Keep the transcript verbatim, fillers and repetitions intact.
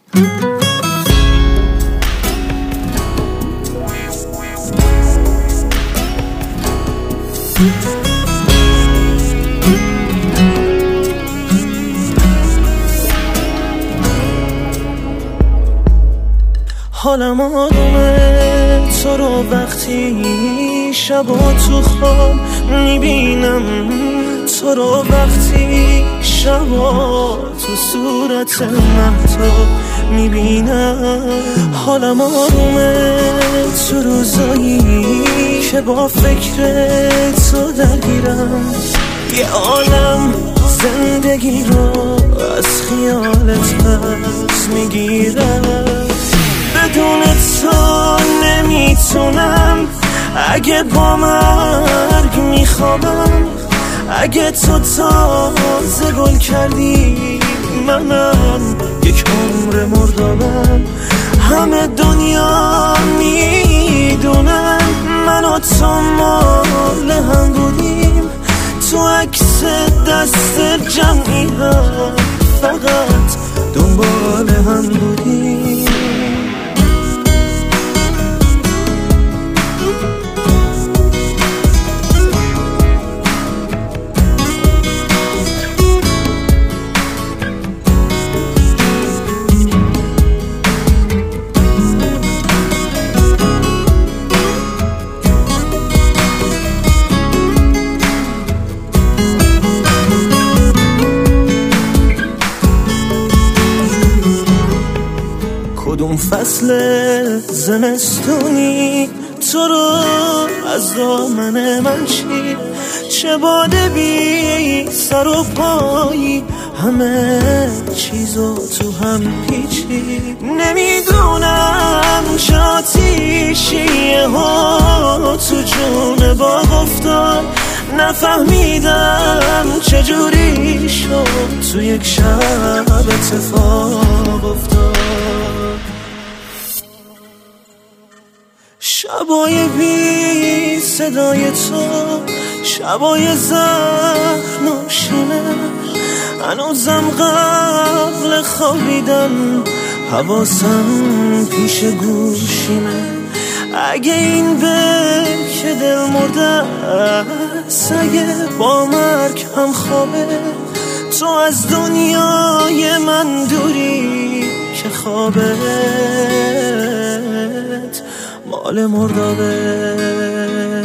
حالم آرومه تو رو وقتی شبا تو خواب میبینم، تو رو وقتی شبا تو صورت مهتاب میبینم. حالم آرومه تو روزایی که با فکر تو درگیرم، یه عالم زندگی رو از خیالت پس میگیرم. بدون تو نمیتونم، اگه با مرگ میخوابم، اگه تو تازه گل کردی منم یک عمر مردابم. همه دنیا میدونن من و تو مال هم بودیم، تو عکس دست جمعی هم فقط دنبال هم بودیم. کدوم فصل زمستونی تو رو از دامن من چی؟ چه باده بی سر و پایی همه چیزو تو هم پیچی. نمیدونم چه آتیشیه ها تو جون باغ افتاد، نفهمیدم چجوری شد تو یک شب اتفاق افتاد. شبای بی صدای تو، شبای زخم و شینه، هنوزم قبل خوابیدن حواسم پیش گوشیمه. اگه این به که دل مرده است، اگه با مرگ هم خوابه، تو از دنیای من دوری که خوابت مال مردابه.